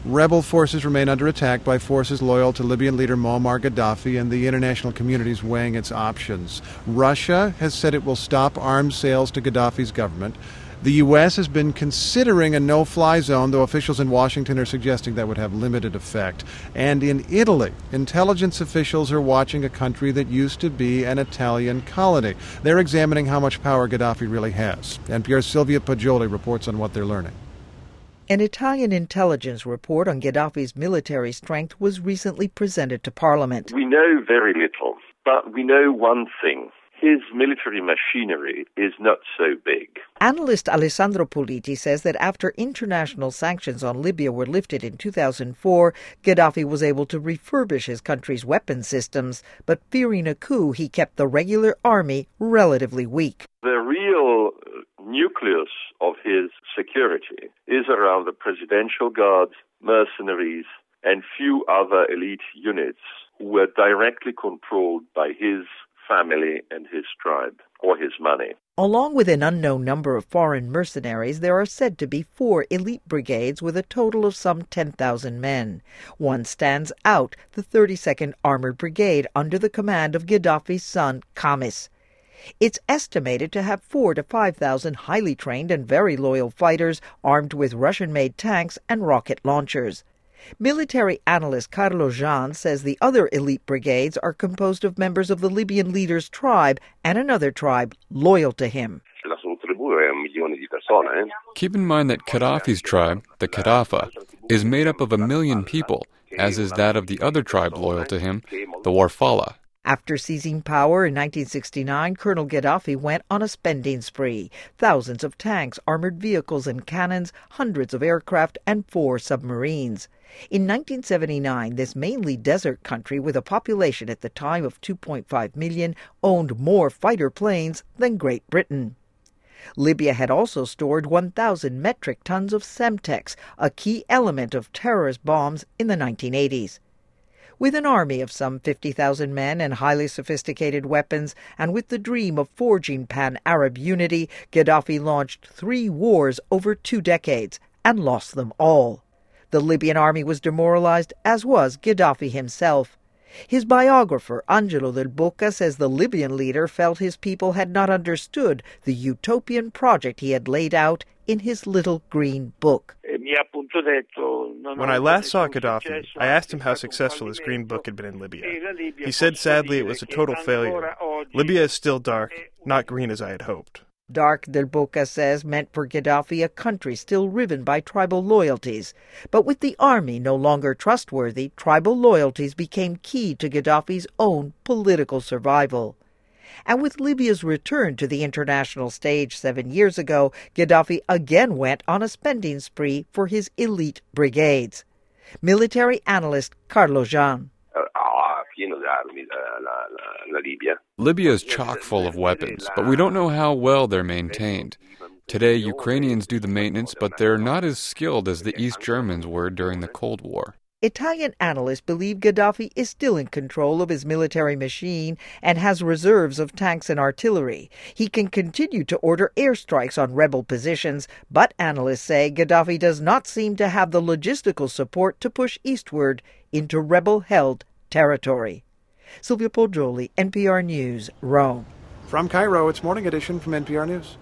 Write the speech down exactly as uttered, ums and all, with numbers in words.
Rebel forces remain under attack by forces loyal to Libyan leader Muammar Gaddafi, and the international community is weighing its options. Russia has said it will stop arms sales to Gaddafi's government. The U S has been considering a no-fly zone, though officials in Washington are suggesting that would have limited effect. And in Italy, intelligence officials are watching a country that used to be an Italian colony. They're examining how much power Gaddafi really has. N P R's Silvia Poggioli reports on what they're learning. An Italian intelligence report on Gaddafi's military strength was recently presented to Parliament. We know very little, but we know one thing. His military machinery is not so big. Analyst Alessandro Politi says that after international sanctions on Libya were lifted in two thousand four, Gaddafi was able to refurbish his country's weapon systems, but fearing a coup, he kept the regular army relatively weak. The real nucleus of his security is around the presidential guard, mercenaries, and few other elite units who were directly controlled by his family and his tribe, or his money. Along with an unknown number of foreign mercenaries, there are said to be four elite brigades with a total of some ten thousand men. One stands out, the thirty-second Armored Brigade, under the command of Gaddafi's son, Khamis. It's estimated to have four to five thousand highly trained and very loyal fighters armed with Russian-made tanks and rocket launchers. Military analyst Carlo Jean says the other elite brigades are composed of members of the Libyan leader's tribe and another tribe loyal to him. Keep in mind that Gaddafi's tribe, the Khadafa, is made up of a million people, as is that of the other tribe loyal to him, the Warfala. After seizing power in nineteen sixty-nine, Colonel Gaddafi went on a spending spree. Thousands of tanks, armored vehicles and cannons, hundreds of aircraft, and four submarines. In nineteen seventy-nine, this mainly desert country, with a population at the time of two point five million, owned more fighter planes than Great Britain. Libya had also stored one thousand metric tons of Semtex, a key element of terrorist bombs in the nineteen eighties. With an army of some fifty thousand men and highly sophisticated weapons, and with the dream of forging pan-Arab unity, Gaddafi launched three wars over two decades and lost them all. The Libyan army was demoralized, as was Gaddafi himself. His biographer, Angelo Del Boca, says the Libyan leader felt his people had not understood the utopian project he had laid out in his little green book. When I last saw Gaddafi, I asked him how successful his green book had been in Libya. He said sadly it was a total failure. Libya is still dark, not green as I had hoped. Dark, Del Boca says, meant for Gaddafi a country still riven by tribal loyalties. But with the army no longer trustworthy, tribal loyalties became key to Gaddafi's own political survival. And with Libya's return to the international stage seven years ago, Gaddafi again went on a spending spree for his elite brigades. Military analyst Carlo Jean. Libya is chock full of weapons, but we don't know how well they're maintained. Today, Ukrainians do the maintenance, but they're not as skilled as the East Germans were during the Cold War. Italian analysts believe Gaddafi is still in control of his military machine and has reserves of tanks and artillery. He can continue to order airstrikes on rebel positions, but analysts say Gaddafi does not seem to have the logistical support to push eastward into rebel-held territory. Silvia Poggioli, N P R News, Rome. From Cairo, it's Morning Edition from N P R News.